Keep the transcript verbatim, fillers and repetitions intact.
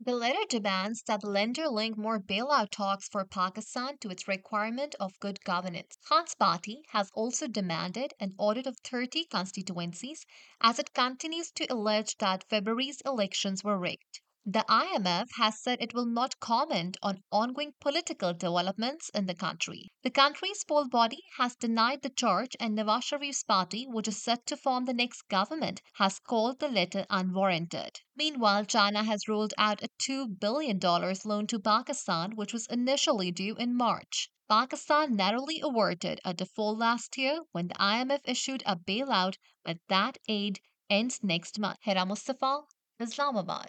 The letter demands that the lender link more bailout talks for Pakistan to its requirement of good governance. Khan's party has also demanded an audit of thirty constituencies as it continues to allege that February's elections were rigged. The I M F has said it will not comment on ongoing political developments in the country. The country's poll body has denied the charge, and Nawaz Sharif's party, which is set to form the next government, has called the letter unwarranted. Meanwhile, China has rolled out a two billion dollars loan to Pakistan, which was initially due in March. Pakistan narrowly averted a default last year when the I M F issued a bailout, but that aid ends next month. Hera Mustafa, Islamabad.